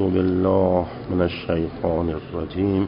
بالله من الشیطان الرجیم.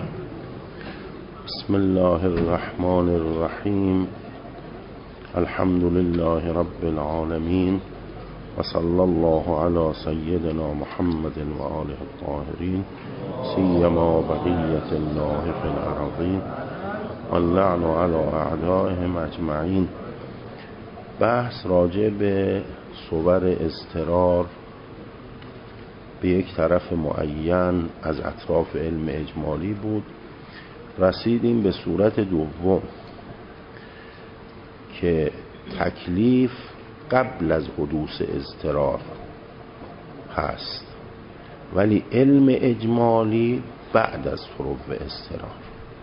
بسم الله الرحمن الرحیم. الحمد لله رب العالمین و صلی الله علی سیدنا محمد و آله الطاهرین سیما بقیة الله فی الارضین واللعن علی اعدائهم اجمعین. بحث راجع به صور اضطرار به یک طرف معین از اطراف علم اجمالی بود. رسیدیم به صورت دوم که تکلیف قبل از حدوث اضطرار هست، ولی علم اجمالی بعد از فروغ اضطرار.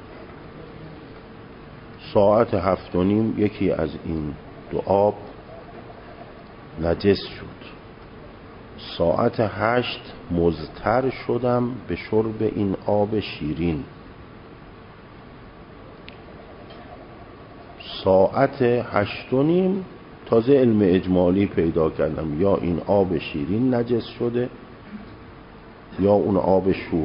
ساعت 7:30 یکی از این دو آب نجس شد. ساعت 8 مضطر شدم به شرب این آب شیرین. ساعت 8:30 تازه علم اجمالی پیدا کردم، یا این آب شیرین نجس شده یا اون آب شور،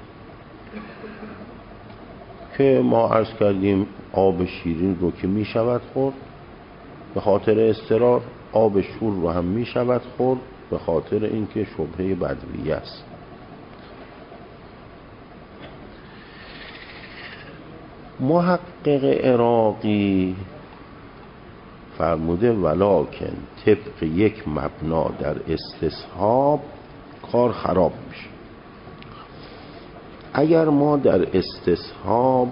که ما عرض کردیم آب شیرین رو که می شود خورد به خاطر اضطرار، آب شور رو هم می شود خورد به خاطر اینکه شبهه بدویه است. محقق عراقی فرموده ولکن طبق یک مبنا در استصحاب کار خراب میشه. اگر ما در استصحاب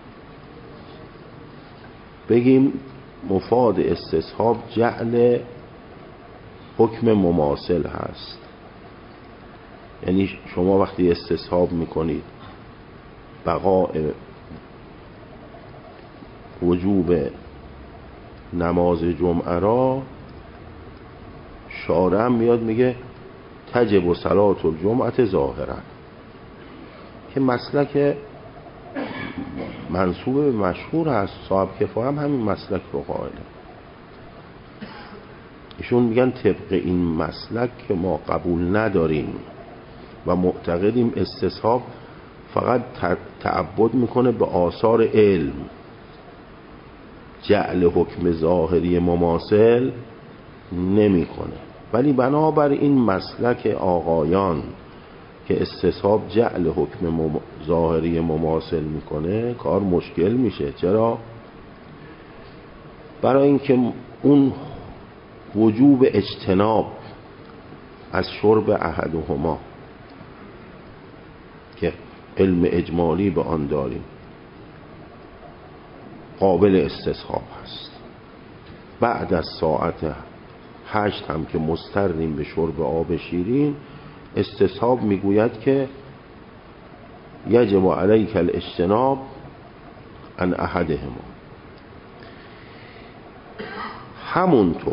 بگیم مفاد استصحاب جعل حکم مماثل هست، یعنی شما وقتی استصحاب میکنید بقاء وجوب نماز جمعه را، شارع میاد میگه تجب صلاة الجمعه ظاهرا، که مسلک منسوب به مشهور هست. صاحب کفایه هم همین مسلک رو قائله. ایشون میگن طبق این مسلک که ما قبول نداریم و معتقدیم استصحاب فقط تعبد میکنه به آثار علم، جعل حکم ظاهری مماثل نمیکنه. ولی بنابر این مسلک آقایان که استصحاب جعل حکم ظاهری مماثل میکنه کار مشکل میشه. چرا؟ برای اینکه اون وجوب اجتناب از شرب احدهما که علم اجمالی به آن داریم قابل استصحاب هست. بعد از ساعت 8 هم که مضطریم به شرب آب شیرین، استصحاب میگوید که یجب علیک الاجتناب عن احدهما. همونطور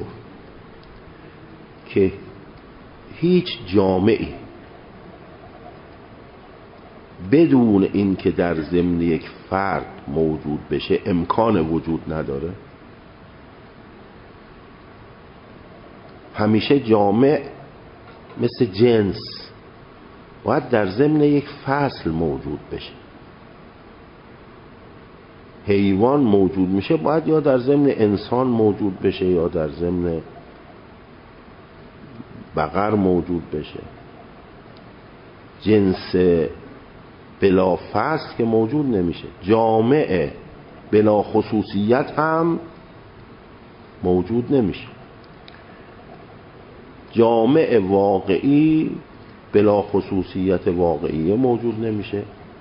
که هیچ جامعی بدون اینکه در ضمن یک فرد موجود بشه امکان وجود نداره، همیشه جامع مثل جنس باید در ضمن یک فصل موجود بشه. حیوان موجود میشه باید یا در ضمن انسان موجود بشه یا در ضمن بقر موجود بشه. جنس بلا فصل که موجود نمیشه. جامع بلا خصوصیت هم موجود نمیشه. جامع واقعی بلا خصوصیت واقعیه موجود نمیشه.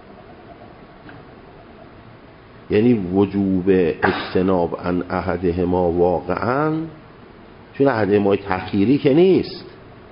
یعنی وجوب اجتناب عن احدهما واقعا، چون احدهما تخییری که نیست،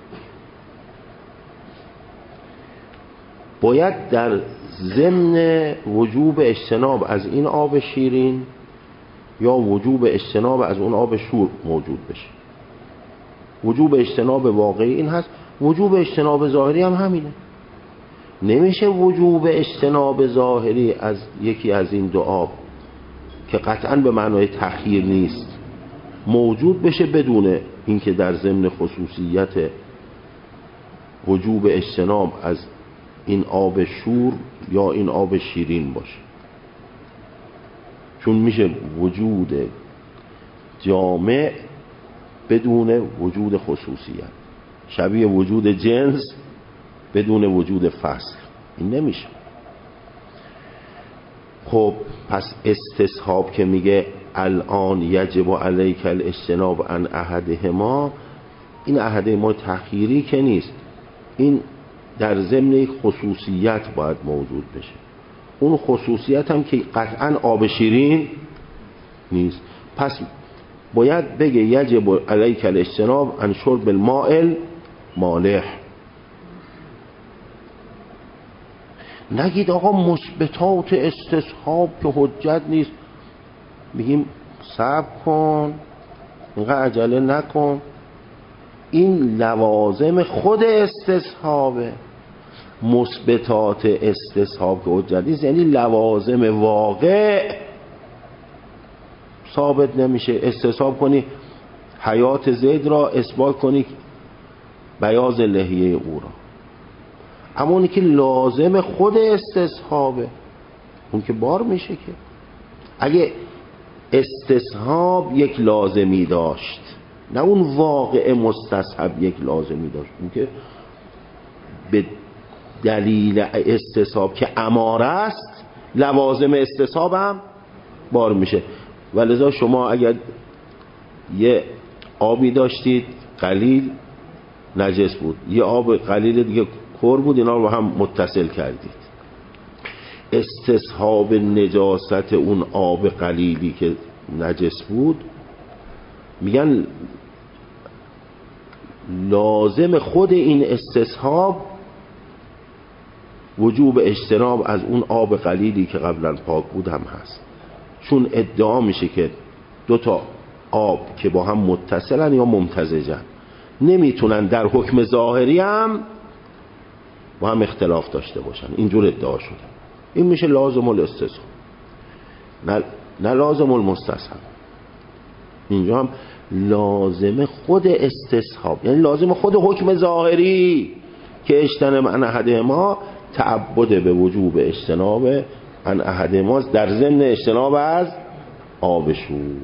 باید در ضمن وجوب اجتناب از این آب شیرین یا وجوب اجتناب از اون آب شور موجود بشه. وجوب اجتناب واقعی این هست، وجوب اجتناب ظاهری هم همینه. نمیشه وجوب اجتناب ظاهری از یکی از این دو آب که قطعا به معنای تخییر نیست موجود بشه بدون اینکه در ضمن خصوصیت وجوب اجتناب از این آب شور یا این آب شیرین باشه، چون میشه وجود جامع بدون وجود خصوصیت، شبیه وجود جنس بدون وجود فصل، این نمیشه. خب پس استصحاب که میگه الان یجب علیک الاجتناب عن احدهما، این احدهما تخییری که نیست، این در ضمن یک خصوصیت باید موجود بشه. اون خصوصیت هم که قطعا آب شیرین نیست، پس باید بگه یجب علیک الاجتناب عن شرب الماء المالح. نگید آقا مثبتات استصحاب که حجت نیست، میگیم صبر کن، اینقدر عجله نکن، این لوازم خود استصحابه. مثبتات استصحاب که حجت نیست یعنی لوازم واقع ثابت نمیشه. استصحاب کنی حیات زید را، اثبات کنی بیاض لحیه او را، اما اونی که لازم خود استصحابه اون که بار میشه. که اگه استصحاب یک لازمی داشت، نه اون واقع مستصحب یک لازمی داشت، اون که به دلیل استصحاب که اماره است لوازم استصحاب هم بار میشه. ولذا شما اگر یه آبی داشتید قلیل نجس بود، یه آب قلیل دیگه کور بود، اینا رو هم متصل کردید، استصحاب نجاست اون آب قلیلی که نجس بود، میگن لازم خود این استصحاب وجوب اجتناب از اون آب قلیلی که قبلا پاک بود هم هست. چون ادعا میشه که دو تا آب که با هم متصلن یا ممتزجن نمیتونن در حکم ظاهری هم با هم اختلاف داشته باشن، اینجور ادعا شده. این میشه لازم الاستصحاب، نه لازم المستصحب. اینجا هم لازم خود استصحاب یعنی لازم خود حکم ظاهری که اجتنب عن احدهما تعبد به وجوب اجتناب عن احدهما در ضمن اجتناب از آب شور.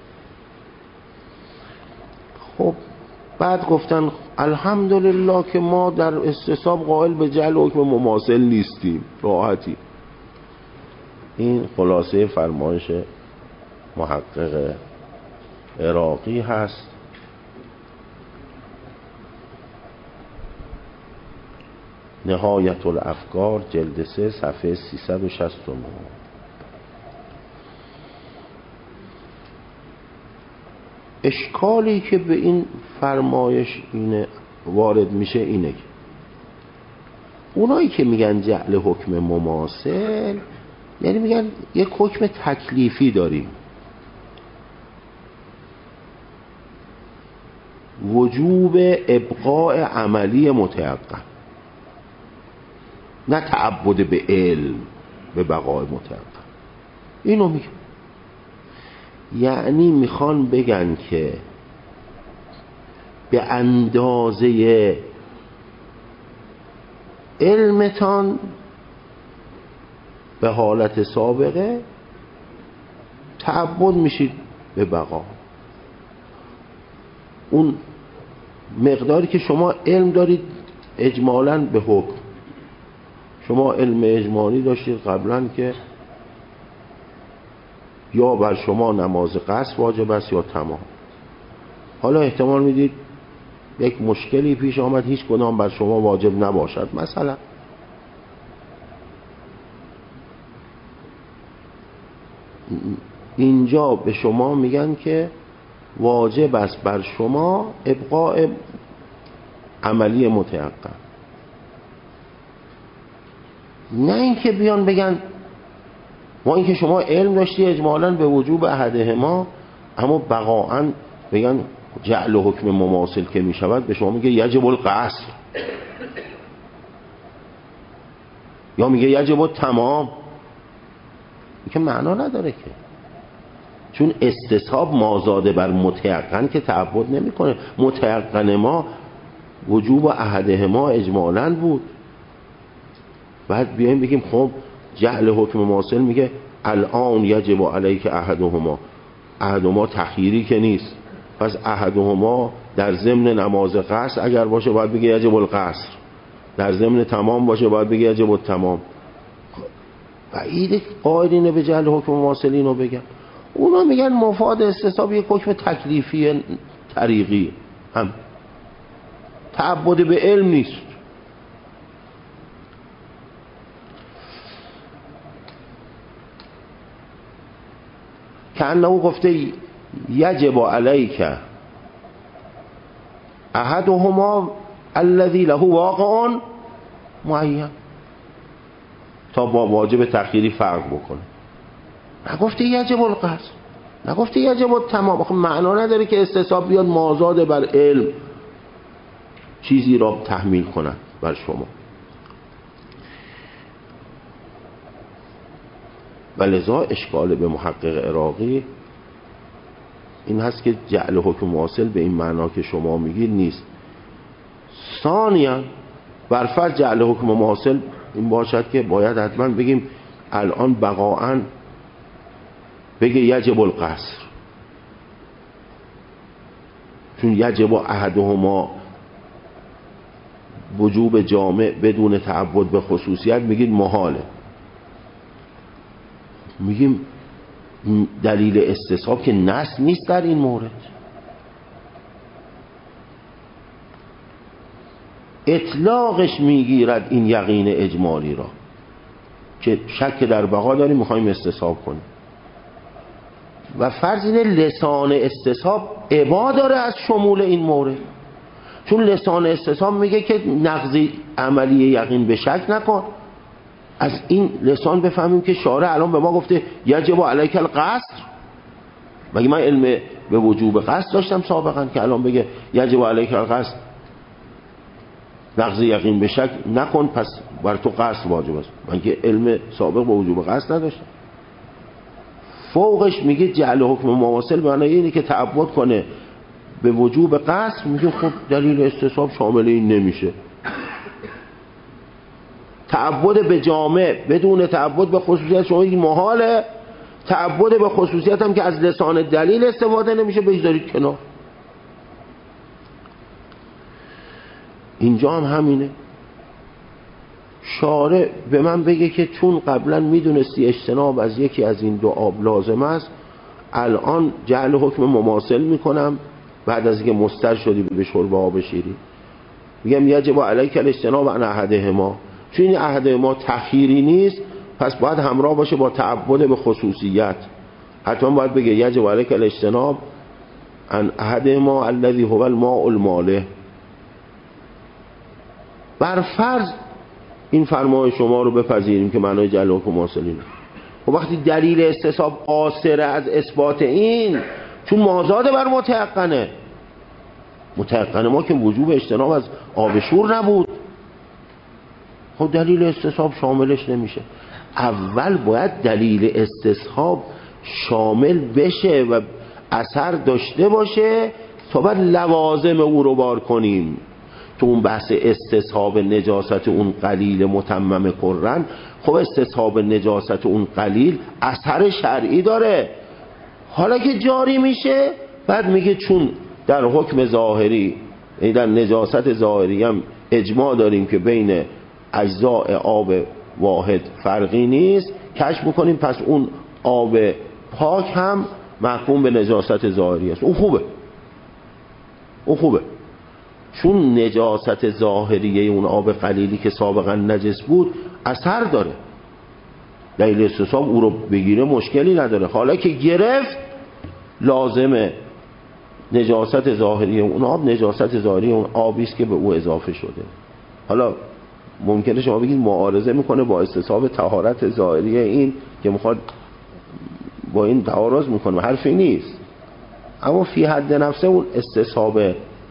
خب بعد گفتن الحمدلله که ما در استصحاب قائل به جعل حکم مماثل نیستیم، راحتی. این خلاصه فرمایش محقق عراقی هست. نهایت الافکار جلد 3 صفحه 369. اشکالی که به این فرمایش اینه وارد میشه اینه که اونایی که میگن جعل حکم مماثل یعنی میگن یک حکم تکلیفی داریم، وجوب ابقاء عملی متیقن، نه تعبد به علم به بقای متیقن. اینو میگن، یعنی میخوان بگن که به اندازه علمتان به حالت سابقه تعبد میشید به بقا، اون مقداری که شما علم دارید اجمالاً به حکم. شما علم اجمالی داشتید قبلا که یا بر شما نماز قصر واجب است یا تمام. حالا احتمال میدید یک مشکلی پیش آمد هیچ کدام بر شما واجب نباشد، مثلا اینجا به شما میگن که واجب است بر شما ابقاء عملی متیقن، نه اینکه بیان بگن ما اینکه شما علم داشتی اجمالاً به وجوب احدهما، اما بقاعاً بگن جعل حکم مماثل که می شود به شما میگه یجب القصر یا میگه یجب التمام. این که معنا نداره که، چون استصحاب مازاده بر متیقن که تعبد نمی کنه. متیقن ما وجوب احدهما اجمالاً بود. بعد بیایم بگیم خب جعل حکم ماصل میگه الان یجب علیک احدهما تخییری که نیست، پس احدهما در ضمن نماز قصر اگر باشه باید بگه یجب القصر، در ضمن تمام باشه باید بگه یجب التمام. بعید قائلین به جعل حکم ماصل اینو بگن. اونا میگن مفاد استصحاب یک حکم تکلیفی طریقی، هم تعبد به علم نیست. که انه گفته یجب علیک احدهما الذی له واقع معین، تا با واجب تخییری فرق بکنه. نگفته یجب القصر، نگفته یجب التمام. خب معنا نداره که استصحاب بیاد مازاد بر علم چیزی را تحمیل کنه بر شما. ولذا اشکال به محقق عراقی این هست که جعل حکم ماصل به این معنا که شما میگید نیست. ثانیاً بر فرض جعل حکم ماصل این باشد که باید حتما بگیم الان بقاعاً بگه یجب القصر، چون یجب احدهما وجوب جامع بدون تعبد به خصوصیت میگید محاله. میگیم دلیل استصحاب که نص نیست در این مورد. اطلاقش میگیرد این یقین اجمالی را که شک در بقا داریم میخوایم استصحاب کنیم، و فرض اینه لسان استصحاب ابا داره از شمول این مورد، چون لسان استصحاب میگه که نقضی عملی یقین به شک نکن. از این لسان بفهمیم که شارع الان به ما گفته یجب علیک القصر. مگه من علم به وجوب قصد داشتم سابقا که الان بگه یجب علیک القصر، نقض یقین به شک نکن پس بر تو قصد واجب است؟ من که علم سابق به وجوب قصد نداشتم. فوقش میگه جعل حکم مواصل به معنی اینه که تعبد کنه به وجوب قصد. میگه خب دلیل استصحاب شامل این نمیشه. تعبد به جامع بدون تعبد به خصوصیت شما این محاله. تعبد به خصوصیت هم که از لسان دلیل استفاده نمیشه، بگذارید کنار. اینجا هم همینه. شارع به من بگه که چون قبلا میدونستی اجتناب از یکی از این دو آب لازم است، الان جعل حکم مماثل میکنم بعد از اینکه مستر شدی به شرب آب شیرین، میگم یجب علیک الاجتناب عن احدهما. چون این احدهما تخییری نیست، پس باید همراه باشه با تعبد به خصوصیت. حتما باید بگه یجب علیک الاجتناب عن احدهما الذی هو الماء المالح. بر فرض این فرمان شما رو بپذیریم که معنای جعل حکم مواصلینه. و وقتی دلیل استصحاب قاصر از اثبات این، چون مازاد بر متيقنه، متيقن ما که وجوب اجتناب از آب شور نبود، خب دلیل استصحاب شاملش نمیشه. اول باید دلیل استصحاب شامل بشه و اثر داشته باشه تا بعد لوازم او رو بار کنیم. تو اون بحث استصحاب نجاست اون قلیل متمم قرن، خب استصحاب نجاست اون قلیل اثر شرعی داره. حالا که جاری میشه بعد میگه چون در حکم ظاهری، در نجاست ظاهری هم اجماع داریم که بین اجزاء آب واحد فرقی نیست، کشف میکنیم پس اون آب پاک هم محکوم به نجاست ظاهری است. اون خوبه، اون خوبه، چون نجاست ظاهریه اون آب قلیلی که سابقا نجس بود اثر داره. دلیل استصحاب او رو بگیره مشکلی نداره. حالا که گرفت لازمه نجاست ظاهریه اون آب نجاست ظاهریه اون آبی است که به او اضافه شده. حالا ممکنه شما بگید معارضه میکنه با استصحاب طهارت ظاهریه این که میخواد با این تعارض میکنه، حرفی نیست. اما فی حد نفسه اون استصحاب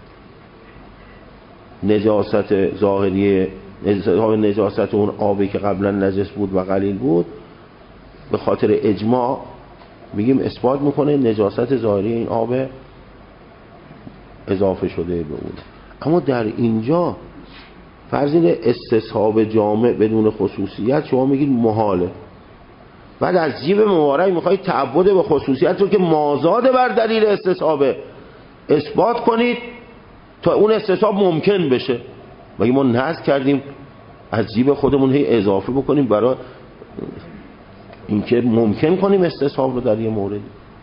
نجاست ظاهریه، نجاست اون آبی که قبلا نجس بود و قلیل بود، به خاطر اجماع میگیم اثبات میکنه نجاست ظاهری این آب اضافه شده به اون. اما در اینجا فرض اینه استصحاب جامع بدون خصوصیت شما میگید محاله، بعد از جیب مبارک میخواید تعبد به خصوصیت رو که مازاد بر دلیل استصحابه اثبات کنید تا اون استصحاب ممکن بشه. مگه ما نذر کردیم از جیب خودمون هی اضافه بکنیم برای اینکه ممکن کنیم استصحاب رو در یه موردی؟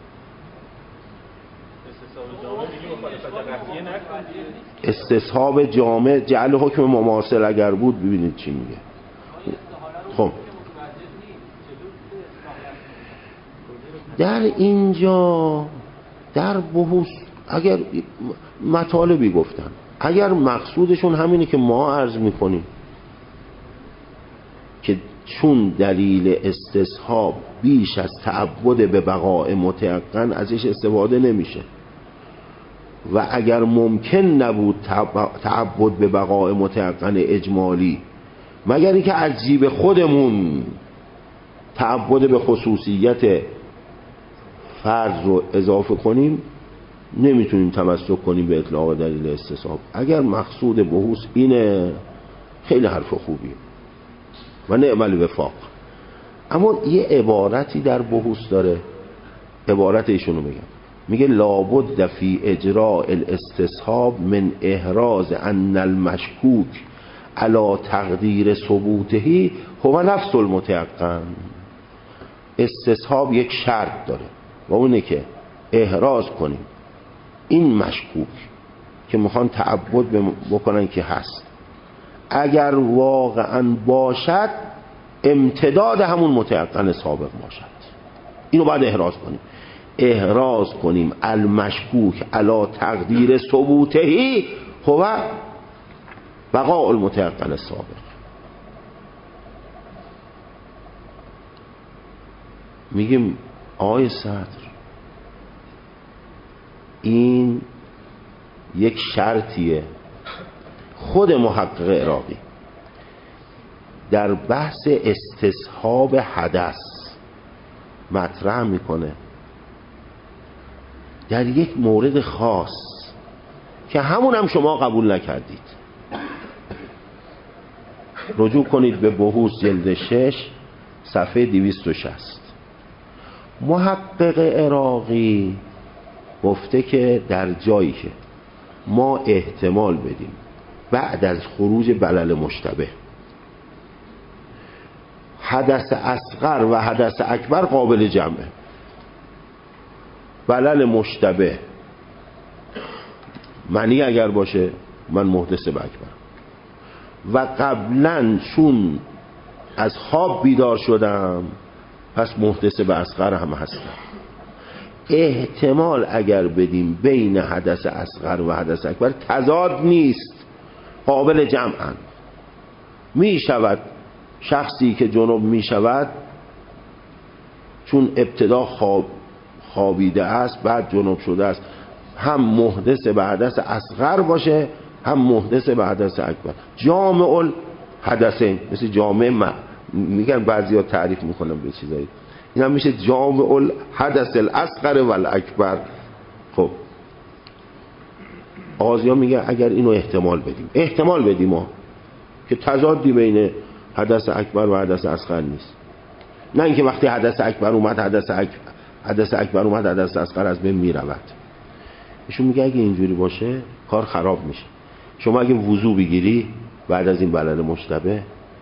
استصحاب جامع جعل حکم مماثل اگر بود، ببینید چی میگه. خب در اینجا در بحوث اگر مطالبی گفتن، اگر مقصودشون همینه که ما عرض میکنیم که چون دلیل استصحاب بیش از تعبد به بقاء متیقن ازش استفاده نمیشه و اگر ممکن نبود تعبد به بقاء متیقن اجمالی مگر اینکه از جیب خودمون تعبد به خصوصیت فرض رو اضافه کنیم، نمیتونیم تمسک کنیم به اطلاق دلیل استصحاب. اگر مقصود بحوث اینه، خیلی حرف خوبیه و نعم الوفاق. اما یه عبارتی در بحوث داره، عبارت ایشونو بگم، میگه لابد فی اجراء الاستصحاب من احراز ان المشکوک علی تقدیر ثبوته هو نفس المتیقن. استصحاب یک شرط داره و اونه که احراز کنیم این مشکوک که میخوان تعبد بکنن که هست، اگر واقعا باشد امتداد همون متیقن سابق باشد. اینو باید احراز کنیم، احراز کنیم المشکوک علی تقدیر ثبوتهی هو بقاء المتیقن السابق. میگیم آقای صدر این یک شرطیه. خود محقق عراقی در بحث استصحاب حدث مطرح میکنه در یک مورد خاص که همون هم شما قبول نکردید. رجوع کنید به بحوث جلد 6 صفحه 260. محقق عراقی گفته که در جایی که ما احتمال بدیم بعد از خروج بلل مشتبه حدث اصغر و حدث اکبر قابل جمعه، بلل مشتبه معنی اگر باشه من محدث به اکبر و قبلا چون از خواب بیدار شدم پس محدث به اصغر هم هستم. احتمال اگر بدیم بین حدث اصغر و حدث اکبر تضاد نیست، قابل جمعن. می شود شخصی که جنوب می شود چون ابتدا خوابیده است بعد جنوب شده است هم محدث به حدث اصغر باشه هم محدث به حدث اکبر. جامع الحدثین، مثل جامع میگن بعضی ها تعریف میکنن به چیزایی، این هم میشه جامع الحدث الاصغر و الاکبر. خب آغازی میگه اگر اینو احتمال بدیم ما که تضادی بین حدث اکبر و حدث اصغر نیست، نه اینکه وقتی حدث اکبر اومد حدث اصغر از بین میرود. ایشون میگه اگه اینجوری باشه کار خراب میشه. شما اگه وضو بگیری بعد از این بلل مشتبه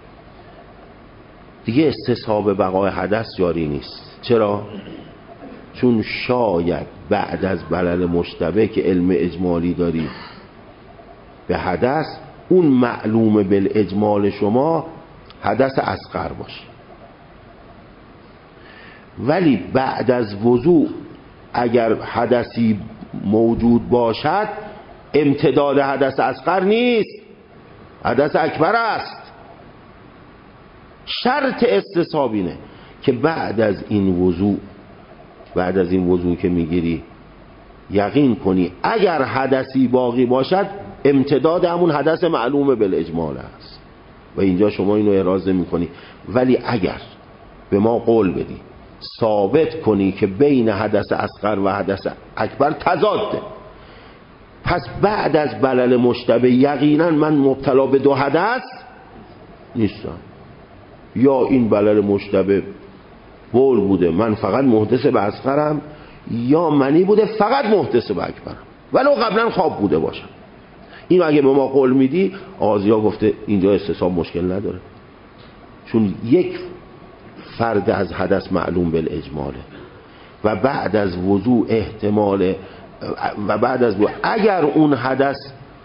دیگه استصحاب بقای حدث جاری نیست. چرا؟ چون شاید بعد از بلل مشتبه که علم اجمالی داری به حدث اون معلوم بالاجمال شما حدث اصغر باشه، ولی بعد از وضو اگر حدثی موجود باشد امتداد حدث اصغر نیست، حدث اکبر است. شرط استصحاب اینه که بعد از این وضو که میگیری یقین کنی اگر حدثی باقی باشد امتداد همون حدث معلوم بالاجمال است و اینجا شما اینو احراز میکنی. ولی اگر به ما قول بدی ثابت کنی که بین حدث اصغر و حدث اکبر تضاده، پس بعد از بلل مشتبه یقینا من مبتلا به دو حدث نیستم. یا این بلل مشتبه بول بوده من فقط محدث به اصغرم، یا منی بوده فقط محدث به اکبرم ولو قبلا خواب بوده باشم. این اگه به ما قول میدی، آغازی‌ها گفته اینجا استصحاب مشکل نداره، چون یک فرد از حدث معلوم بالاجماله و بعد از وضوع احتمال و بعد از وضوع اگر اون حدث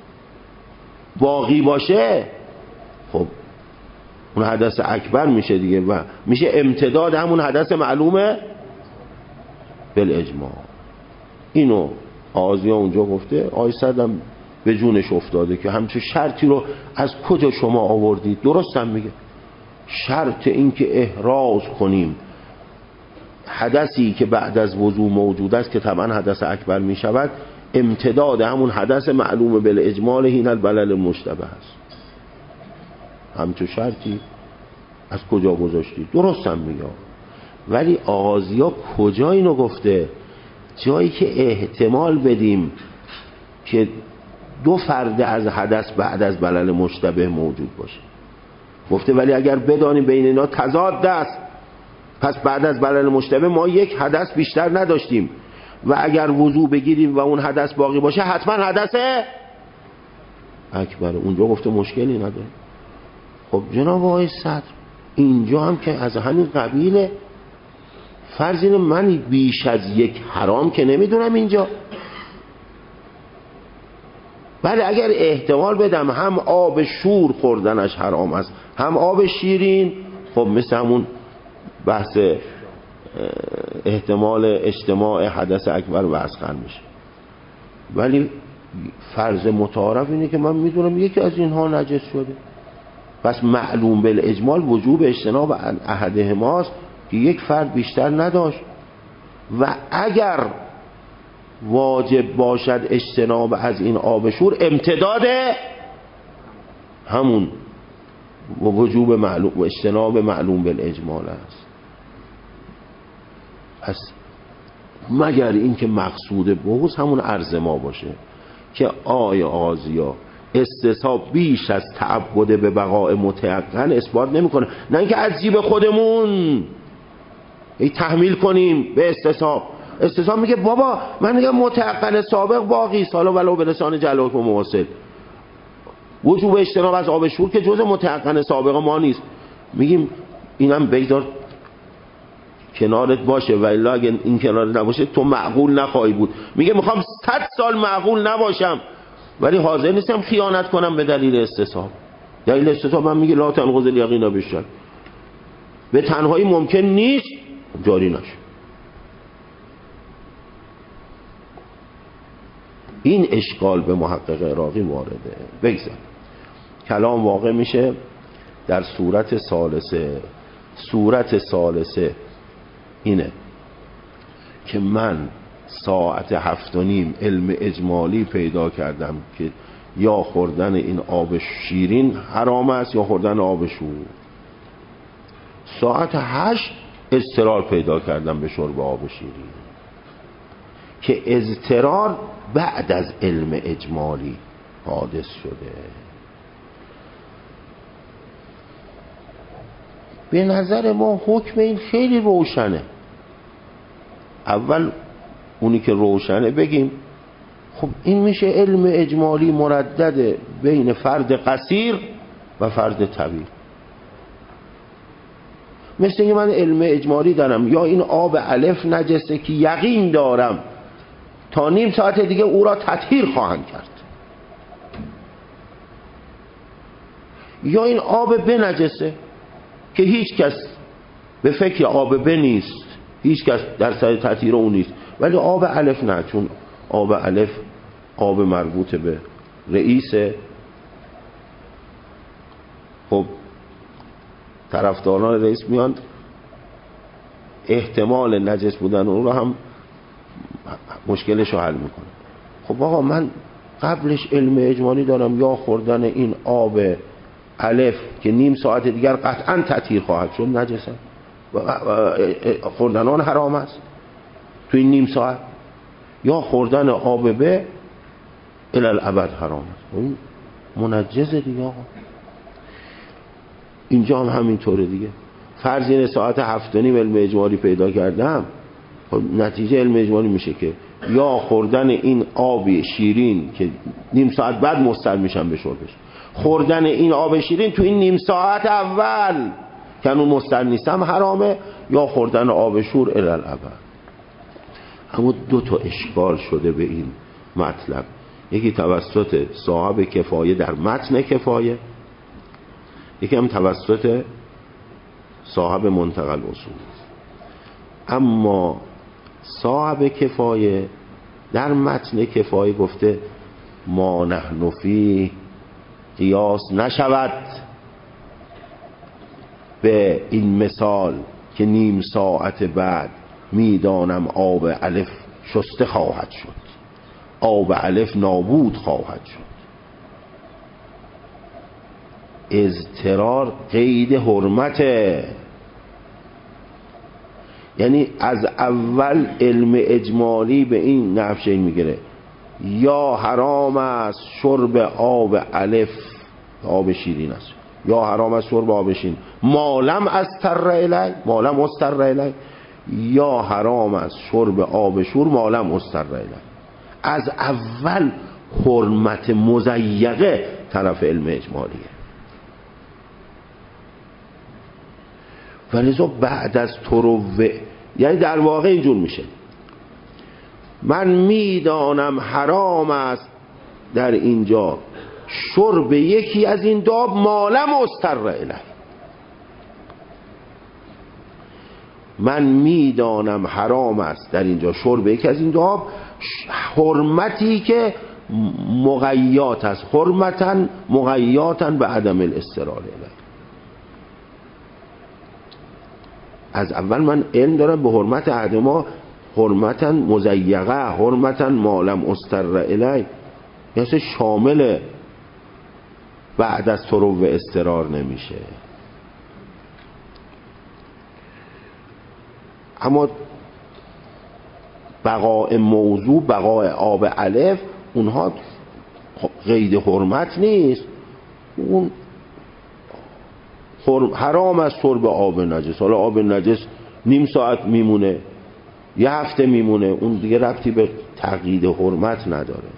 باقی باشه خب اون حدث اکبر میشه دیگه و میشه امتداد همون حدث معلومه بالاجماع. اینو آغازی‌ها اونجا گفته. آقای صدرم به جونش افتاده که همچون شرطی رو از کجا شما آوردید. درست هم میگه شرط این که احراز کنیم حدثی که بعد از وضوع موجود است که طبعا حدث اکبر میشود امتداد همون حدث معلوم بالاجمال هین البلل مشتبه است. همچون شرطی از کجا گذاشتید. درست هم میگه. ولی آغازی‌ها کجا اینو گفته؟ جایی که احتمال بدیم که دو فرد از حدث بعد از بلل مشتبه موجود باشه. گفته ولی اگر بدانیم بین اینا تضاد است، پس بعد از بلل مشتبه ما یک حدث بیشتر نداشتیم و اگر وضوع بگیریم و اون حدث باقی باشه حتما حدث اکبره. اونجا گفته مشکلی نداره. خب جناب آقای صدر اینجا هم که از همین قبیله، فرض اینه من بیش از یک حرام که نمیدونم اینجا، ولی اگر احتمال بدم هم آب شور خوردنش حرام است هم آب شیرین، خب مثل همون بحث احتمال اجتماع حدث اکبر و اصغر میشه. ولی فرض متعارف اینه که من میدونم یکی از اینها نجس شده، پس معلوم بالاجمال وجوب اجتناب احدهماست که یک فرد بیشتر نداشت و اگر واجب باشد اجتناب از این آب شور امتداد همون وجوب معلوم و اجتناب معلوم بالاجمال است. پس مگر این که مقصود بحث همون عرض ما باشه که آیا آغازی‌ها استصحاب بیش از تعبد به بقاء متیقن اثبات نمیکنه، نه اینکه از جیب خودمون تحمیل کنیم به استصحاب. استصحاب میگه بابا من میگم متیقن سابق باقی سالا ولو به لسان جلاک و مواصل. وجوب اجتناب از آب شور که جزء متیقن سابق ما نیست. میگیم اینم بگذار کنارت باشه و الا اگه این کنارت نباشه تو معقول نخواهی بود. میگه میخوام 100 سال معقول نباشم ولی حاضر نیستم خیانت کنم به دلیل استصحاب. دلیل استصحاب من میگه لا تنقض الیقین بالشک، به تنهایی ممکن نیست جاری نشه. این اشکال به محقق عراقی وارده. بگذار کلام واقع میشه در صورت ثالثه. صورت ثالثه اینه که من ساعت 7:30 علم اجمالی پیدا کردم که یا خوردن این آب شیرین حرام است یا خوردن آب شور. ساعت 8 اضطرار پیدا کردم به شرب آب شیرین که اضطرار بعد از علم اجمالی حادث شده. به نظر ما حکم این خیلی روشنه. اول اونی که روشنه بگیم خب این میشه علم اجمالی مردد بین فرد قصیر و فرد طویل. مثل اینکه من علم اجمالی دارم یا این آب الف نجسه که یقین دارم تا نیم ساعت دیگه او را تطهیر خواهند کرد، یا این آب ب نجسه که هیچ کس به فکر آب ب نیست، هیچ کس در سر تطهیر اون نیست، ولی آب الف نه، چون آب الف آب مربوط به رئیسه. خب طرفداران رئیس میان احتمال نجس بودن اون رو هم مشکلش رو حل میکنه. خب آقا من قبلش علم اجمالی دارم یا خوردن این آب الف که نیم ساعت دیگر قطعا تطهیر خواهد شد نجسه، خوردن آن حرام است تو این نیم ساعت، یا خوردن آب ب الالعبد حرام است. این منجزه دیگه آقا. اینجا هم همینطوره دیگه. فرض اینه ساعت 7:30 علم اجمالی پیدا کردم، خب نتیجه علم اجمالی میشه که یا خوردن این آب شیرین که نیم ساعت بعد مضطر میشم به شربش، خوردن این آب شیرین تو این نیم ساعت اول که اون مضطر نیستم حرامه، یا خوردن آب شور الالعبد. اما دو تا اشکال شده به این مطلب، یکی توسط صاحب کفایه در متن کفایه، یکی هم توسط صاحب منتقل اصول. اما صاحب کفایه در متن کفایه گفته ما نحن فیه قیاس نشود به این مثال که نیم ساعت بعد میدانم آب الف شسته خواهد شد، آب الف نابود خواهد شد. اضطرار قید حرمته، یعنی از اول علم اجمالی به این نفشه میگیره یا حرام است شرب آب الف، آب شیرین است، یا حرام است شرب آب شیرین مالم استر الی، مالم استر الی، یا حرام است شرب آب شور مالم استر الی. از اول حرمت مضیقه طرف علم اجمالیه. ولذا بعد از تروه، یعنی در واقع اینجور میشه من میدانم حرام است در اینجا شرب یکی از این داب مالم استر الی، من میدانم حرام است در اینجا شرب یکی از این داب حرمتی که مقیات است، حرمتن مقیاتن به عدم الاضطرار الی. از اول من علم دارم به حرمت عدما، حرمتن مزیقه، حرمتن مالم استر الی، یعنی شامل بعد از تروه استرار نمیشه. اما بقاء موضوع، بقاء آب الف، اونها قید حرمت نیست، اون حرام از شرب آب نجس. حالا آب نجس نیم ساعت میمونه، یه هفته میمونه، اون دیگه ربطی به تقیید حرمت نداره.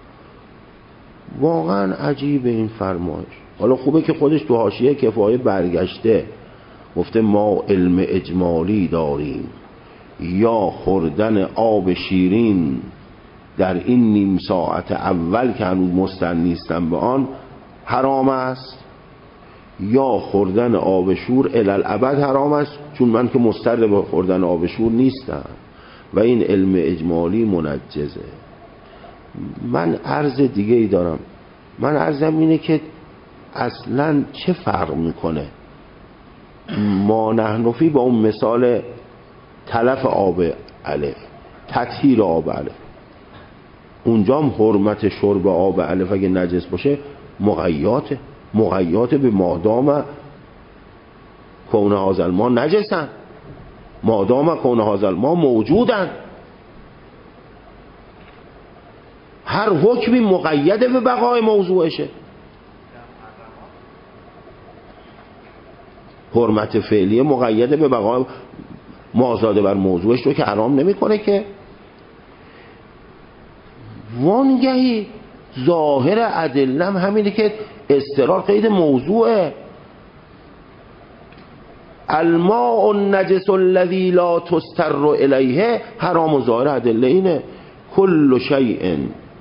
واقعا عجیبه این فرمایش. حالا خوبه که خودش تو حاشیه کفایه برگشته گفته ما علم اجمالی داریم، یا خوردن آب شیرین در این نیم ساعت اول که هنوز مستن نیستم به آن حرام است، یا خوردن آب شور الالعبد حرام است، چون من که مستر به خوردن آب شور نیستم و این علم اجمالی منجزه. من عرض دیگه ای دارم، من عرضم اینه که اصلا چه فرق میکنه ما نحن فی با اون مثال تلف آب الف، تطهیر آب الف، اونجا هم حرمت شرب آب الف اگه نجس باشه مقیات به مادام کون هازل ما نجسن، مادام کون هازل ما موجودن. هر حکمی مقیده به بقای موضوعشه. حرمت فعلیه مقیده به بقای مازاده بر موضوعش رو که حرام نمیکنه که. وانگهی ظاهر ادلم همینه که استقرار قید موضوعه. الماء النجس الذي لا تستر الیه حرام و ظاهر ادله اینه. کل شیء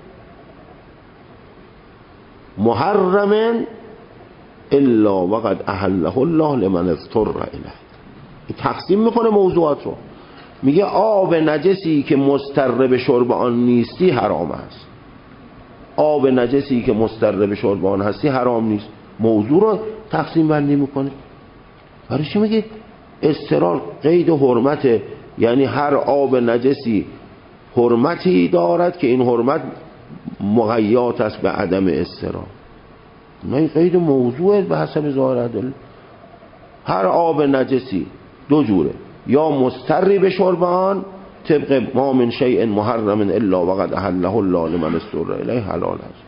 محرم الا وقد احله الله لمن اضطر الیه. تقسیم میکنه موضوعات رو، میگه آب نجسی که مضطر به شرب آن نیستی حرام است، آب نجسی که مضطر به شرب آن هستی حرام نیست. موضوع رو تقسیم بندی میکنه. برای چی میگه استقرار قید حرمته؟ یعنی هر آب نجسی حرمتی دارد که این حرمت مقیات است به عدم استقرار. نه قید موضوع به حسب ظاهر ادله. هر آب نجسی دو جوره، یا مضطری به شرب آن طبق ما من شیء محرم الا وقد احله الله لمن استر الیه حلال است.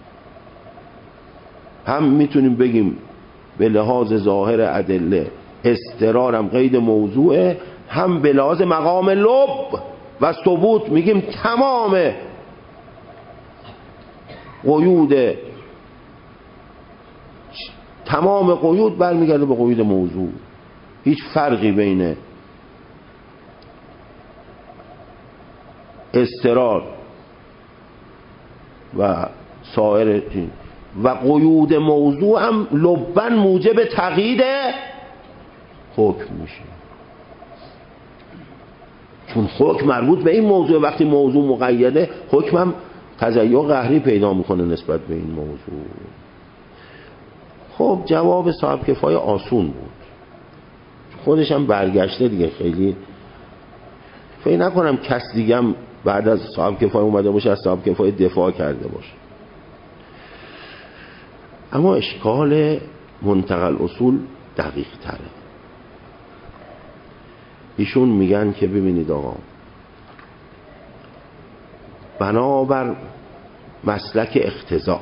هم میتونیم بگیم به لحاظ ظاهر ادله استرارم قید موضوعه، هم به لحاظ مقام لب و ثبوت میگیم تمام قیود برمیگرده به قیود موضوع. هیچ فرقی بین استرار و سایر و قیود موضوع هم لبن موجب تقیید حکم میشه، چون حکم مربوط به این موضوع. وقتی موضوع مقیده حکم هم تضیع قهری پیدا میکنه نسبت به این موضوع. خب جواب صاحب کفایه آسون بود، خودش هم برگشته دیگه، خیلی فکر نکنم کس دیگه هم بعد از صاحب کفایه اومده باشه از صاحب کفایه دفاع کرده باشه. اما اشکال منتقل اصول دقیق تره. ایشون میگن که ببینید آقا، بنابر مسلک اقتضا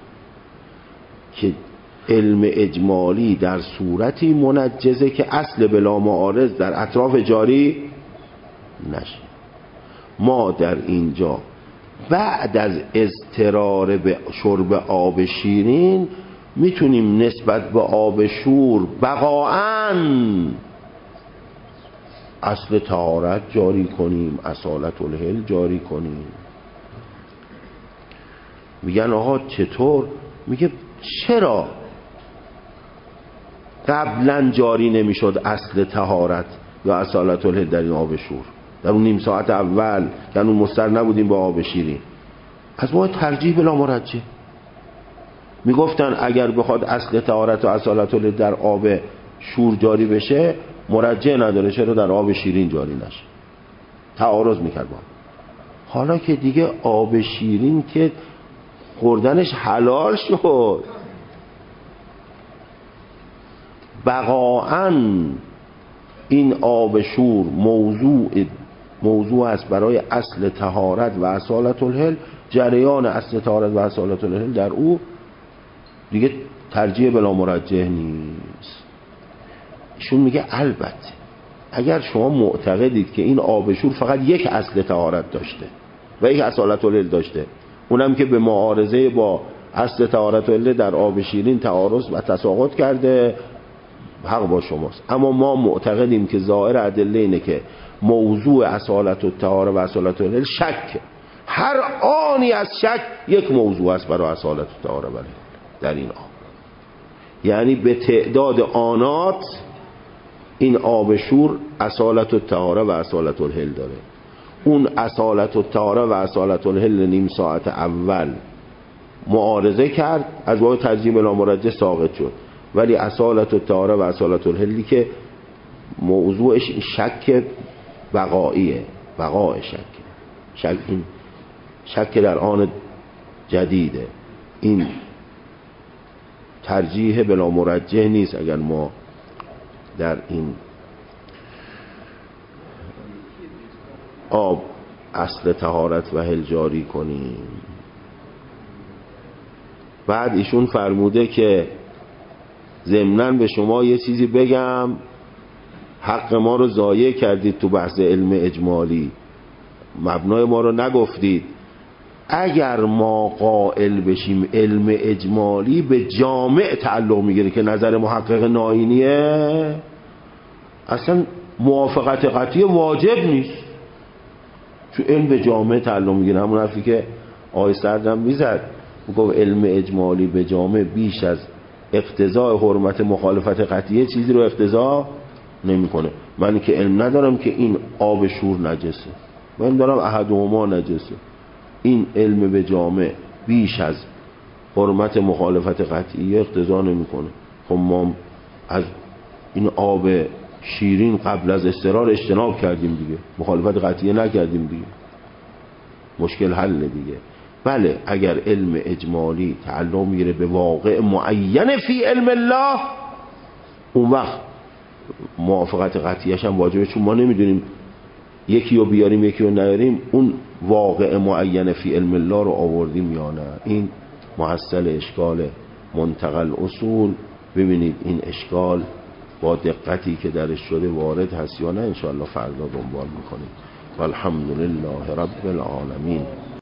که علم اجمالی در صورتی منجزه که اصل بلا معارض در اطراف جاری نشه، ما در اینجا بعد از اضطرار به شرب آب شیرین میتونیم نسبت به آب شور بقاعاً اصل طهارت جاری کنیم، اصالت الحل جاری کنیم. میگن آقا چطور؟ میگه چرا قبلا جاری نمیشد اصل طهارت یا اصالت الحل در این آب شور؟ در اون نیم ساعت اول در اون مستر نبودیم با آب شیرین. پس ما ترجیح بلا مرجح. میگفتن اگر بخواد اصل طهارت و اصالت الحل در آب شور جاری بشه مرجح نداره، چرا در آب شیرین جاری نشه؟ تعارض میکرد با. حالا که دیگه آب شیرین که خوردنش حلال شد، بقاعاً این آب شور موضوع است برای اصل طهارت و اصالت الحل، جریان اصل طهارت و اصالت الحل در او دیگه ترجیح بلا مرجح نیست. ایشون میگه البته اگر شما معتقدید که این آب شور فقط یک اصل طهارت داشته و یک اصالت الحل داشته، اونم که به معارضه با اصل طهارت الحل در آب شیرین تعارض و تساقط کرده، حق با شماست. اما ما معتقدیم که ظاهر ادله اینه که موضوع اصالت الطهاره و اصالت الحل شک، هر آنی از شک یک موضوع است برای اصالت الطهاره در این آب. یعنی به تعداد آنات این آب شور اصالت الطهاره و اصالت الحل داره. اون اصالت الطهاره و اصالت الحل نیم ساعت اول معارضه کرد، از باب ترجیح بلا مرجح ساقط شد، ولی اصالت الطهاره و اصالت الحلی که موضوعش شک بقاییه، بقای این شک در آن جدیده، این ترجیح بلا مرجح نیست اگر ما در این آب اصل طهارت و حل جاری کنیم. بعد ایشون فرموده که ضمناً به شما یه چیزی بگم، حق ما رو ضایع کردید تو بحث علم اجمالی، مبنای ما رو نگفتید. اگر ما قائل بشیم علم اجمالی به جامع تعلق میگیره که نظر محقق ناینیه، اصلا موافقت قطعی واجب نیست، چون علم به جامع تعلق میگیره. همون حرفی که آقای سردم میزد، گفت علم اجمالی به جامع بیش از اقتضاء حرمت مخالفت قطعیه چیزی رو اقتضا نمیکنه. من که علم ندارم که این آب شور نجسه، من دارم احدهما نجسه، این علم به جامع بیش از حرمت مخالفت قطعیه اقتضا نمیکنه. خب ما از این آب شیرین قبل از اضطرار اجتناب کردیم دیگه، مخالفت قطعیه نکردیم دیگه، مشکل حل دیگه. بله اگر علم اجمالی تعلق میگیره به واقع معین فی علم الله، اون وقت موافقت قطعیش هم واجبه، چون ما نمیدونیم یکی رو بیاریم یکی رو نیاریم، اون واقع معین فی علم الله رو آوردیم یا نه. این محصل اشکال منتقل اصول. ببینید این اشکال با دقتی که درش شده وارد هست یا نه، انشاءالله فردا دنبال میکنیم. والحمدلله رب العالمین.